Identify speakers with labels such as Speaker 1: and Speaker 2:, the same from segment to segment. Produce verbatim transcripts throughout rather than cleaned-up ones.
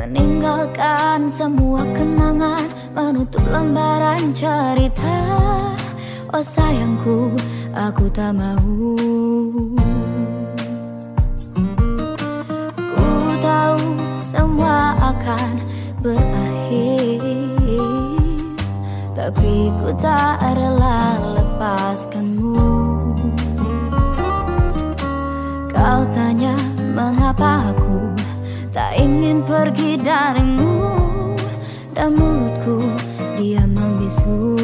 Speaker 1: meninggalkan semua kenangan, menutup lembaran cerita. Oh sayangku, aku tak mau. Ku tahu semua akan berakhir, tapi ku tak rela lepaskanmu. Kau tanya mengapa aku tak ingin pergi darimu, dan mulutku diam membisu.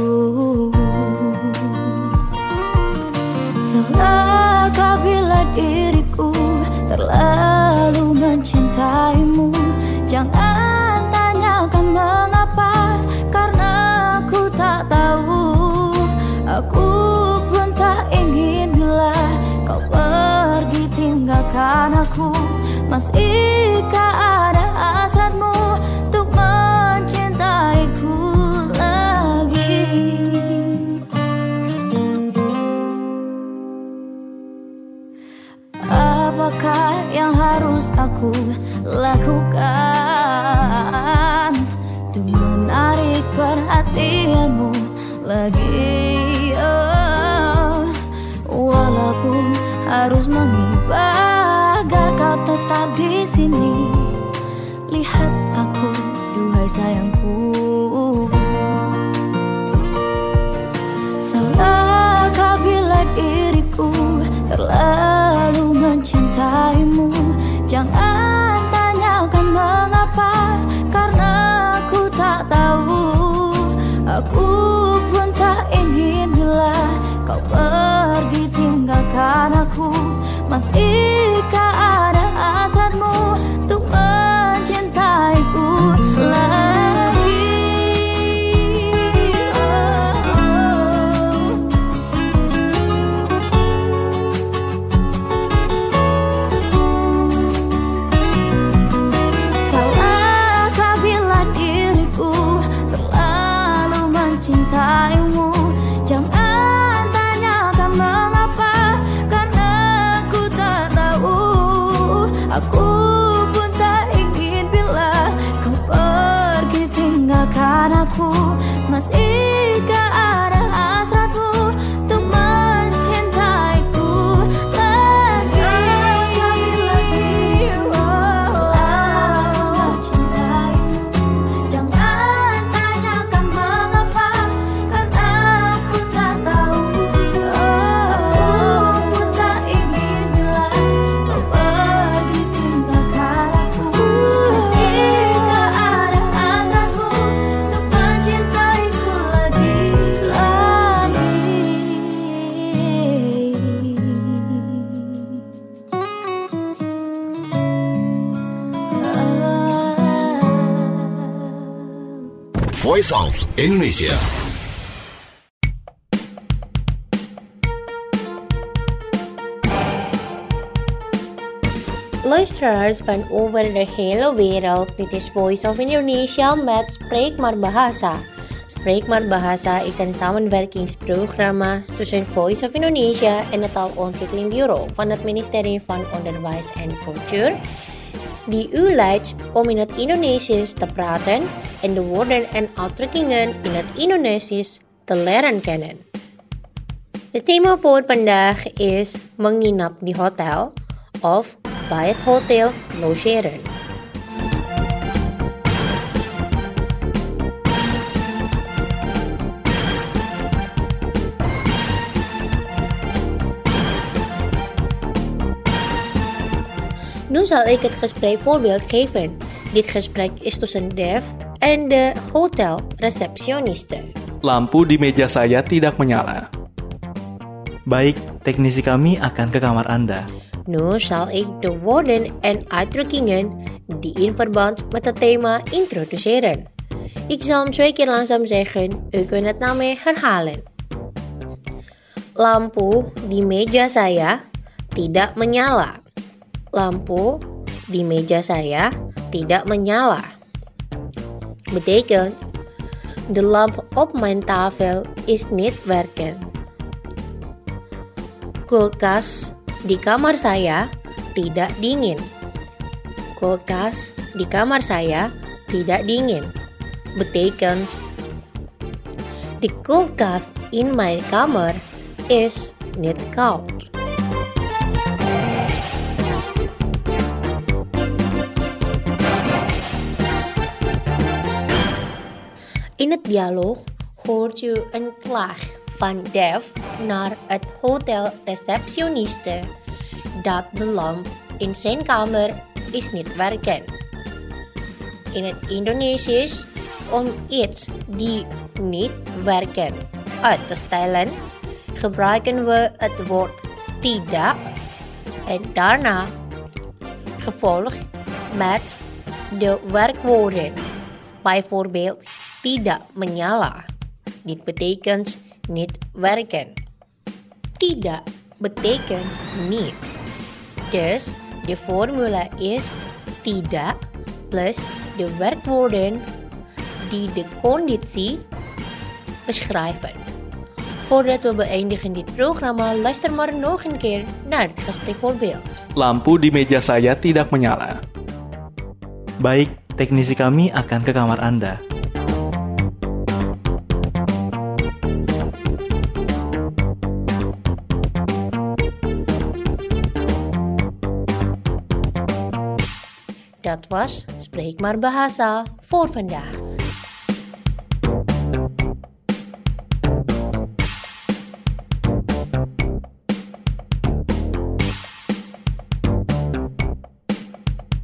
Speaker 1: Salahkah bila diriku terlalu mencintaimu? Jangan tanyakan mengapa, karena aku tak tahu. Aku pun tak ingin bila kau pergi tinggalkan aku. Masihkah ada hasratmu untuk mencintaiku lagi? Apakah yang harus aku lakukan untuk menarik perhatianmu lagi? Oh, walaupun harus mengibar agar kau tetap di sini. Lihat aku, duhai sayangku. Salahkah bila diriku terlalu mencintaimu? Jangan tanyakan mengapa, karena aku tak tahu. Aku pun tak ingin bila kau pergi tinggalkan aku. Masihkah ada hasratmu untuk mencintaiku lagi? Oh. Salahkah bila diriku terlalu mencintaimu? Jangan tanyakan mengapa, karena aku tak tahu. Aku pun tak ingin bila kau pergi tinggalkan aku. Masihkah ada hasratmu untuk mencintaiku lagi? Bila dirimu terlalu mencintaimu, jangan tanyakan mengapa, karena aku tak tahu. Aku pun tak ingin bila kau pergi tinggalkan aku. Masihkah ada hasratmu untuk mencintaiku lagi, lagi.
Speaker 2: Voice of Indonesia.
Speaker 3: Luisteraars van over de hele wereld, dit is Voice of Indonesia met Spreek maar Bahasa. Spreek maar Bahasa is een samenwerkingsprogramma tussen Voice of Indonesia en het Taalontwikkelingbureau van het ministerie van Onderwijs en Cultuur, die u leidt om in het Indonesisch te praten en de woorden en uitdrukkingen in het Indonesisch te leren kennen. Het thema voor vandaag is menginap di hotel of bij het hotel logeren. Nu zal ik het gesprek voorbeeld geven. Dit gesprek is tussen Dev en de hotelreceptioniste.
Speaker 4: Lampu di meja saya tidak menyala. Baik, teknisi kami akan ke kamar Anda.
Speaker 3: Nu zal ik de woorden en uitdrukkingen die in verband met het thema introduceren. Ik zal hem twee keer langzaam zeggen, u kunt het na mij herhalen. Lampu di meja saya tidak menyala. Lampu di meja saya tidak menyala. Betekent, de lamp op mijn tafel is niet werken. Kulkas di kamar saya tidak dingin. kulkas di kamar saya tidak dingin. Betekent de koelkast in mijn kamer is niet koud. In het dialoog hoort u een klaag van Dev naar het hotelreceptioniste dat de lamp in zijn kamer is niet werken. In het Indonesisch, om iets die niet werken uit te stellen, gebruiken we het woord tidak en daarna gevolgd met de werkwoorden. Bijvoorbeeld tidak menyala. Dit betekent niet werken. Tidak betekent niet. Dus de formule is tidak plus de werkwoorden die de conditie beschrijven. Voordat we beëindigen dit programma, luister maar nog een keer naar het gespreekvoorbeeld.
Speaker 4: Lampu di meja saya tidak menyala. Baik, teknisi kami akan ke kamar Anda.
Speaker 3: Dat was Spreek maar Bahasa voor vandaag.